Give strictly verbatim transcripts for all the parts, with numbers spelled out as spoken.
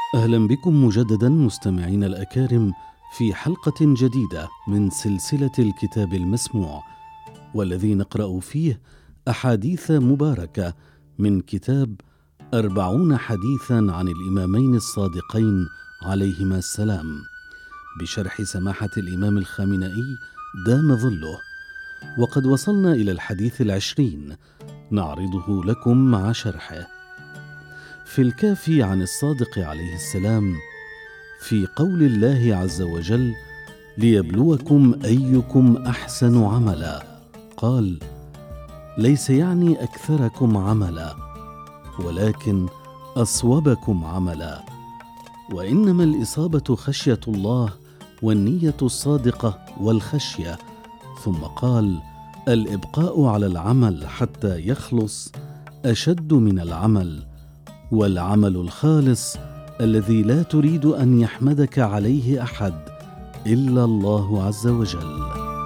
أهلا بكم مجددا مستمعين الأكارم في حلقة جديدة من سلسلة الكتاب المسموع، والذي نقرأ فيه أحاديث مباركة من كتاب أربعون حديثا عن الإمامين الصادقين عليهما السلام، بشرح سماحة الإمام الخامنئي دام ظله. وقد وصلنا إلى الحديث العشرين نعرضه لكم مع شرحه. في الكافي عن الصادق عليه السلام في قول الله عز وجل: ليبلوكم أيكم أحسن عملا، قال: ليس يعني أكثركم عملا، ولكن أصوبكم عملا، وإنما الإصابة خشية الله والنية الصادقة والخشية. ثم قال: الإبقاء على العمل حتى يخلص أشد من العمل، والعمل الخالص الذي لا تريد أن يحمدك عليه أحد إلا الله عز وجل.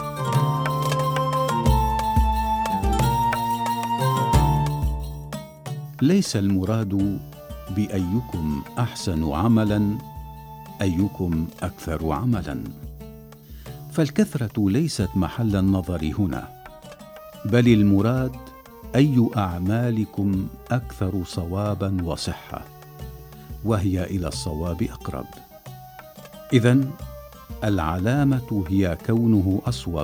ليس المراد بأيكم أحسن عملا أيكم أكثر عملا، فالكثرة ليست محل النظر هنا، بل المراد أي أعمالكم أكثر صوابا وصحة، وهي إلى الصواب أقرب. إذن العلامة هي كونه أصوب،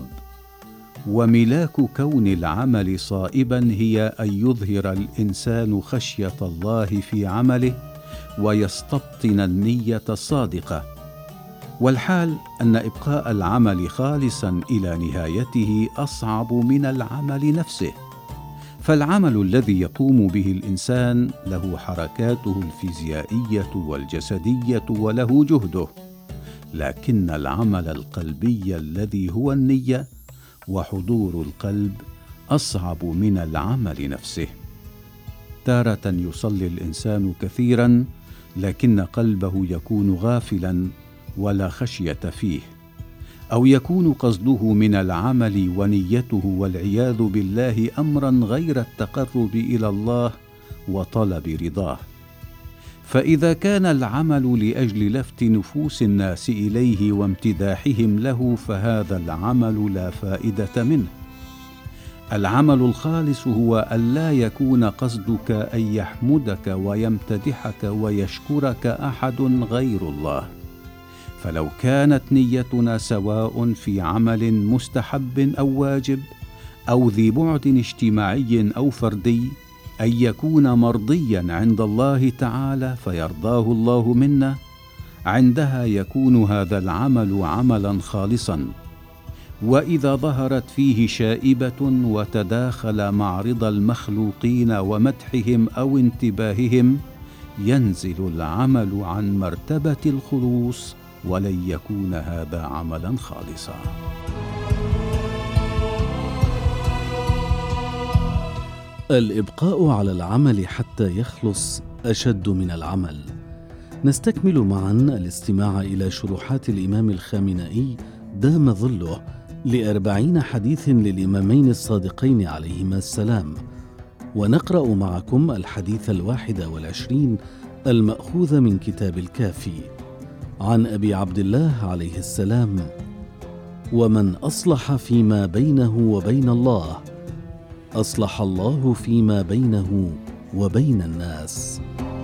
وملاك كون العمل صائبا هي أن يظهر الإنسان خشية الله في عمله ويستبطن النية الصادقة، والحال أن إبقاء العمل خالصا إلى نهايته أصعب من العمل نفسه، فالعمل الذي يقوم به الإنسان له حركاته الفيزيائية والجسدية وله جهده، لكن العمل القلبي الذي هو النية وحضور القلب أصعب من العمل نفسه. تارة يصلي الإنسان كثيرا لكن قلبه يكون غافلا ولا خشية فيه، أو يكون قصده من العمل ونيته والعياذ بالله أمرا غير التقرب إلى الله وطلب رضاه. فإذا كان العمل لأجل لفت نفوس الناس إليه وامتداحهم له فهذا العمل لا فائدة منه. العمل الخالص هو أن لا يكون قصدك أن يحمدك ويمتدحك ويشكرك أحد غير الله. فلو كانت نيتنا سواء في عمل مستحب أو واجب أو ذي بعد اجتماعي أو فردي، أن يكون مرضيا عند الله تعالى فيرضاه الله منا، عندها يكون هذا العمل عملا خالصا. وإذا ظهرت فيه شائبة وتداخل مع رضا المخلوقين ومدحهم أو انتباههم، ينزل العمل عن مرتبة الخلوص ولن يكون هذا عملا خالصا. الإبقاء على العمل حتى يخلص أشد من العمل. نستكمل معا الاستماع إلى شروحات الإمام الخامنئي دام ظله لأربعين حديث للإمامين الصادقين عليهما السلام، ونقرأ معكم الحديث الواحد والعشرين المأخوذ من كتاب الكافي عن أبي عبد الله عليه السلام: ومن أصلح فيما بينه وبين الله أصلح الله فيما بينه وبين الناس.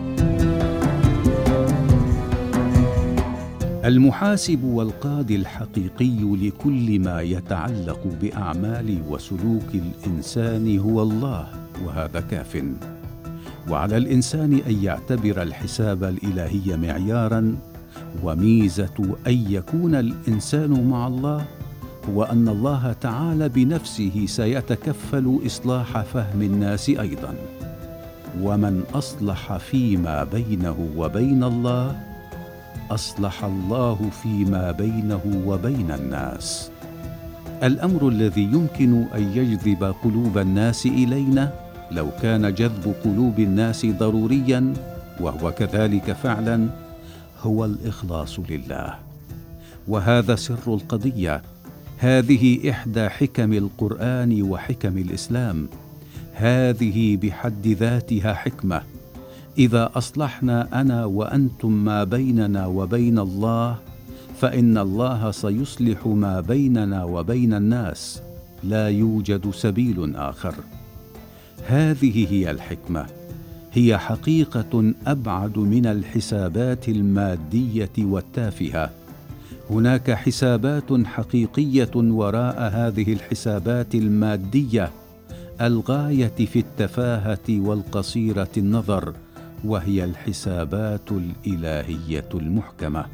المحاسب والقاضي الحقيقي لكل ما يتعلق بأعمال وسلوك الإنسان هو الله، وهذا كاف. وعلى الإنسان أن يعتبر الحساب الإلهي معيارا، وميزة أن يكون الإنسان مع الله هو أن الله تعالى بنفسه سيتكفل إصلاح فهم الناس أيضا. ومن أصلح فيما بينه وبين الله أصلح الله فيما بينه وبين الناس. الأمر الذي يمكن أن يجذب قلوب الناس إلينا لو كان جذب قلوب الناس ضروريا، وهو كذلك فعلا، هو الإخلاص لله. وهذا سر القضية. هذه إحدى حكم القرآن وحكم الإسلام. هذه بحد ذاتها حكمة، إذا أصلحنا أنا وأنتم ما بيننا وبين الله فإن الله سيصلح ما بيننا وبين الناس، لا يوجد سبيل آخر. هذه هي الحكمة، هي حقيقة أبعد من الحسابات المادية والتافهة. هناك حسابات حقيقية وراء هذه الحسابات المادية، الغاية في التفاهة والقصيرة النظر، وهي الحسابات الإلهية المحكمة.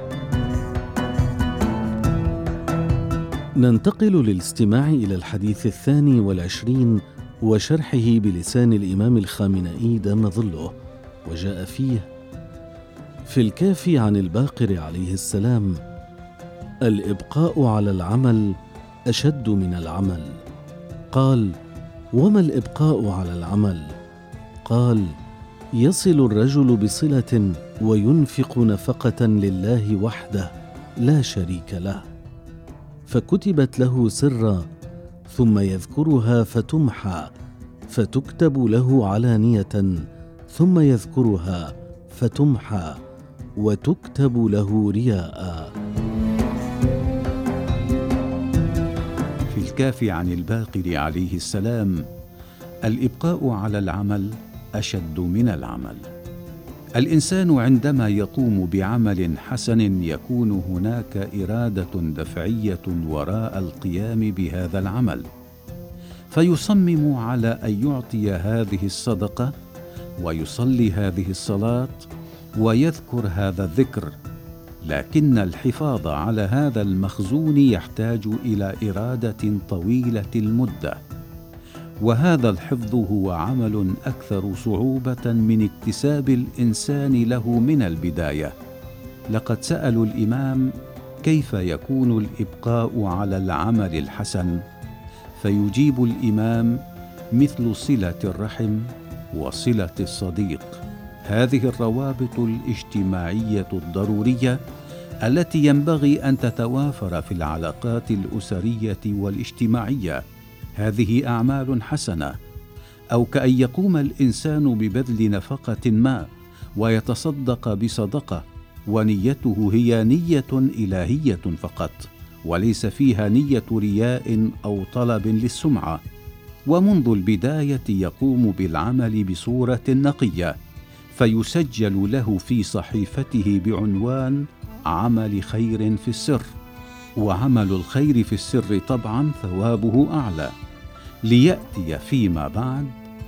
ننتقل للاستماع إلى الحديث الثاني والعشرين وشرحه بلسان الإمام الخامنئي دام ظله، وجاء فيه: في الكافي عن الباقر عليه السلام: الإبقاء على العمل أشد من العمل. قال: وما الإبقاء على العمل؟ قال: يصل الرجل بصلة وينفق نفقة لله وحده لا شريك له، فكتبت له سرا، ثم يذكرها فتمحى، فتكتب له علانية، ثم يذكرها فتمحى، وتكتب له رياء. في الكافي عن الباقر عليه السلام: الإبقاء على العمل أشد من العمل. الإنسان عندما يقوم بعمل حسن يكون هناك إرادة دفعية وراء القيام بهذا العمل، فيصمم على أن يعطي هذه الصدقة ويصلي هذه الصلاة ويذكر هذا الذكر، لكن الحفاظ على هذا المخزون يحتاج إلى إرادة طويلة المدة، وهذا الحفظ هو عمل أكثر صعوبة من اكتساب الإنسان له من البداية. لقد سألوا الإمام: كيف يكون الإبقاء على العمل الحسن؟ فيجيب الإمام: مثل صلة الرحم وصلة الصديق، هذه الروابط الاجتماعية الضرورية التي ينبغي أن تتوافر في العلاقات الأسرية والاجتماعية. هذه أعمال حسنة، أو كأن يقوم الإنسان ببذل نفقة ما ويتصدق بصدقة، ونيته هي نية إلهية فقط، وليس فيها نية رياء أو طلب للسمعة، ومنذ البداية يقوم بالعمل بصورة نقية، فيسجل له في صحيفته بعنوان عمل خير في السر. وعمل الخير في السر طبعا ثوابه أعلى، ليأتي فيما بعد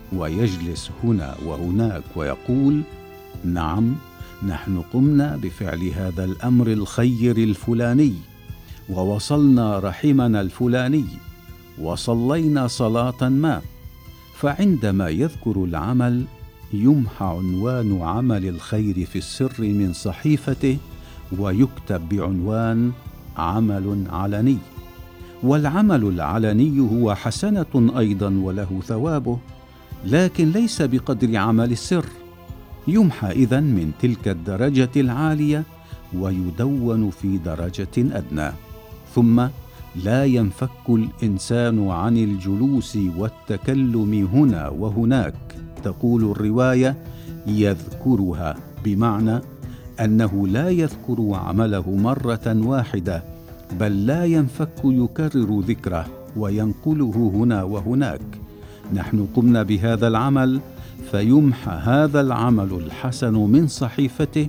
ويجلس هنا وهناك ويقول: نعم، نحن قمنا بفعل هذا الأمر الخير الفلاني، ووصلنا رحمنا الفلاني، وصلينا صلاة ما. فعندما يذكر العمل يمحى عنوان عمل الخير في السر من صحيفته ويكتب بعنوان عمل علني. والعمل العلني هو حسنة أيضا وله ثوابه، لكن ليس بقدر عمل السر. يمحى إذن من تلك الدرجة العالية ويدون في درجة أدنى. ثم لا ينفك الإنسان عن الجلوس والتكلم هنا وهناك. تقول الرواية: يذكرها، بمعنى أنه لا يذكر عمله مرة واحدة، بل لا ينفك يكرر ذكره وينقله هنا وهناك. نحن قمنا بهذا العمل، فيمحى هذا العمل الحسن من صحيفته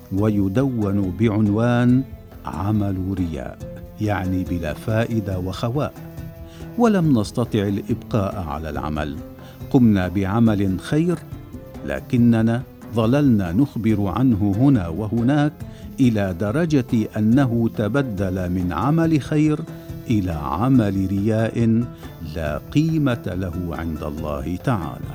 ويدون بعنوان عمل رياء، يعني بلا فائدة وخواء. ولم نستطع الإبقاء على العمل، قمنا بعمل خير، لكننا ظللنا نخبر عنه هنا وهناك إلى درجة أنه تبدل من عمل خير إلى عمل رياء لا قيمة له عند الله تعالى.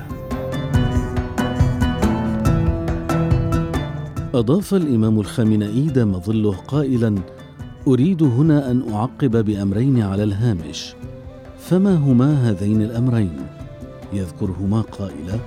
أضاف الإمام الخامنئي دام ظله قائلا: أريد هنا أن أعقب بأمرين على الهامش. فما هما هذين الأمرين؟ يذكرهما قائلا: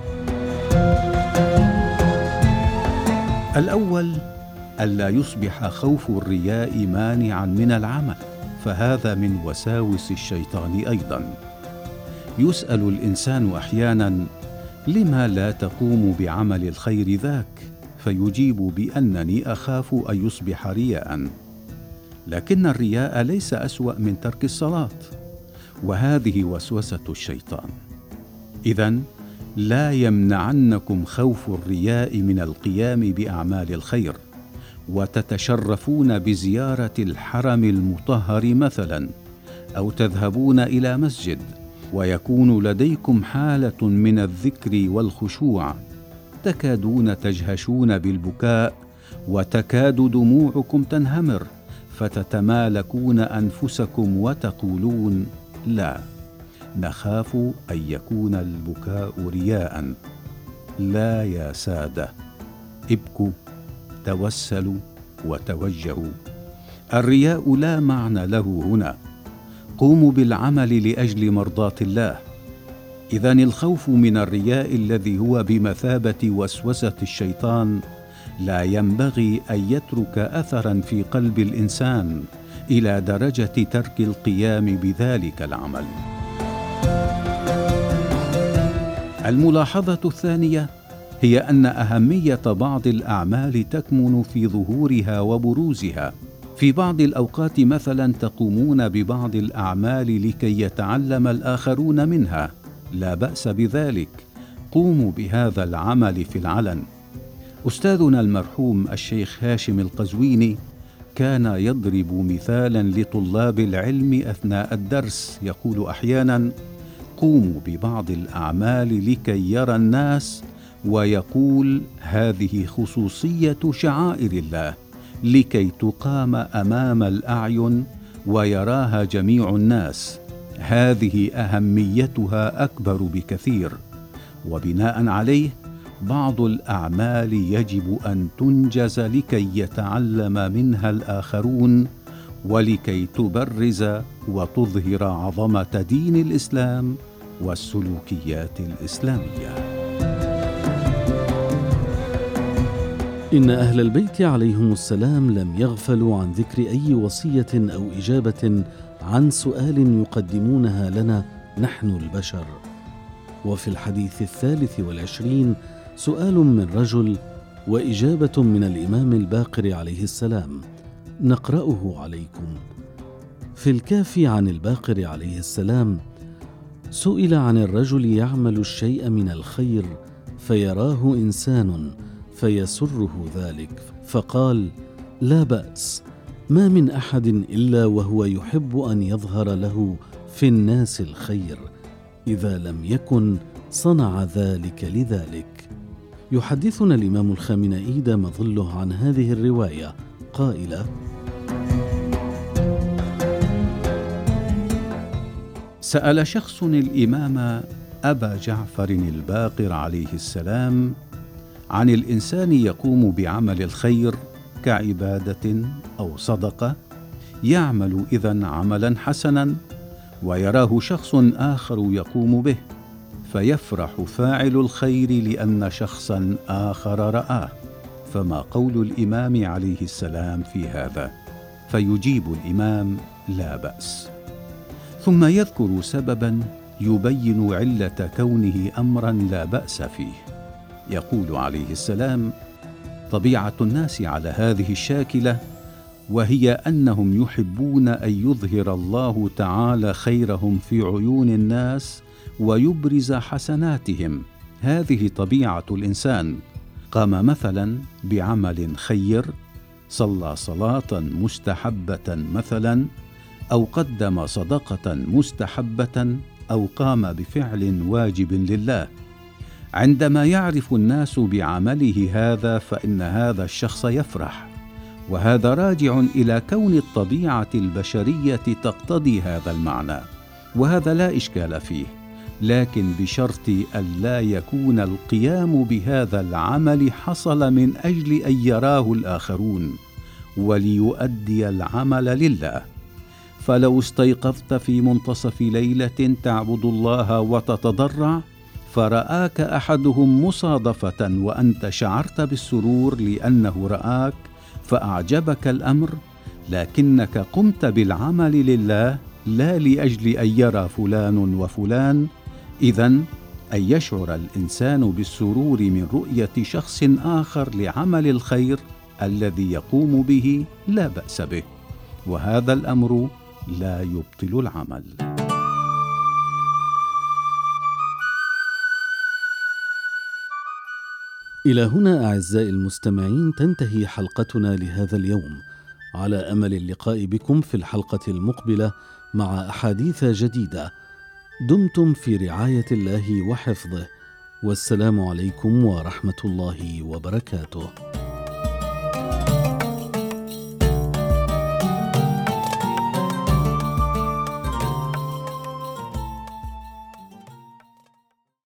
الأول ألا يصبح خوف الرياء مانعا من العمل، فهذا من وساوس الشيطان أيضا. يسأل الإنسان أحيانا: لما لا تقوم بعمل الخير ذاك؟ فيجيب بأنني أخاف أن يصبح رياء. لكن الرياء ليس أسوأ من ترك الصلاة، وهذه وسوسة الشيطان. إذن لا يمنعنكم خوف الرياء من القيام بأعمال الخير، وتتشرفون بزيارة الحرم المطهر مثلا، أو تذهبون إلى مسجد، ويكون لديكم حالة من الذكر والخشوع، تكادون تجهشون بالبكاء، وتكاد دموعكم تنهمر، فتتمالكون أنفسكم وتقولون: لا، نخاف أن يكون البكاء رياء. لا يا سادة، ابكوا، توسلوا، وتوجهوا. الرياء لا معنى له هنا. قوموا بالعمل لأجل مرضاة الله. إذن الخوف من الرياء الذي هو بمثابة وسوسة الشيطان لا ينبغي أن يترك أثرا في قلب الإنسان إلى درجة ترك القيام بذلك العمل. الملاحظة الثانية هي أن أهمية بعض الأعمال تكمن في ظهورها وبروزها. في بعض الأوقات مثلا تقومون ببعض الأعمال لكي يتعلم الآخرون منها، لا بأس بذلك، قوموا بهذا العمل في العلن. أستاذنا المرحوم الشيخ هاشم القزويني كان يضرب مثالا لطلاب العلم أثناء الدرس، يقول أحيانا: قوموا ببعض الأعمال لكي يرى الناس، ويقول: هذه خصوصية شعائر الله، لكي تقام أمام الأعين ويراها جميع الناس. هذه أهميتها أكبر بكثير، وبناء عليه بعض الأعمال يجب أن تنجز لكي يتعلم منها الآخرون، ولكي تبرز وتظهر عظمة دين الإسلام والسلوكيات الإسلامية. إن أهل البيت عليهم السلام لم يغفلوا عن ذكر أي وصية أو إجابة عن سؤال يقدمونها لنا نحن البشر. وفي الحديث الثالث والعشرين سؤال من رجل وإجابة من الإمام الباقر عليه السلام، نقرأه عليكم. في الكافي عن الباقر عليه السلام: سئل عن الرجل يعمل الشيء من الخير فيراه إنسان فيسره ذلك، فقال: لا بأس، ما من أحد إلا وهو يحب أن يظهر له في الناس الخير، إذا لم يكن صنع ذلك لذلك. يحدثنا الإمام الخامنئي دام ظله عن هذه الرواية قائلا: سأل شخص الإمام أبا جعفر الباقر عليه السلام عن الإنسان يقوم بعمل الخير كعبادة أو صدقة، يعمل إذن عملا حسنا ويراه شخص آخر يقوم به، فيفرح فاعل الخير لأن شخصا آخر رآه، فما قول الإمام عليه السلام في هذا؟ فيجيب الإمام: لا بأس. ثم يذكر سببا يبين علة كونه أمرا لا بأس فيه. يقول عليه السلام: طبيعة الناس على هذه الشاكلة، وهي أنهم يحبون أن يظهر الله تعالى خيرهم في عيون الناس ويبرز حسناتهم. هذه طبيعة الإنسان. قام مثلا بعمل خير، صلى صلاة مستحبة مثلا، أو قدم صدقة مستحبة، أو قام بفعل واجب لله. عندما يعرف الناس بعمله هذا فإن هذا الشخص يفرح، وهذا راجع إلى كون الطبيعة البشرية تقتضي هذا المعنى، وهذا لا إشكال فيه، لكن بشرط ألا يكون القيام بهذا العمل حصل من أجل أن يراه الآخرون، وليؤدي العمل لله. فلو استيقظت في منتصف ليلة تعبد الله وتتضرع، فرآك أحدهم مصادفة وأنت شعرت بالسرور لأنه رآك فأعجبك الأمر، لكنك قمت بالعمل لله لا لأجل أن يرى فلان وفلان، إذن أن يشعر الإنسان بالسرور من رؤية شخص آخر لعمل الخير الذي يقوم به لا بأس به، وهذا الأمر لا يبطل العمل. إلى هنا أعزائي المستمعين تنتهي حلقتنا لهذا اليوم، على أمل اللقاء بكم في الحلقة المقبلة مع أحاديث جديدة. دمتم في رعاية الله وحفظه، والسلام عليكم ورحمة الله وبركاته.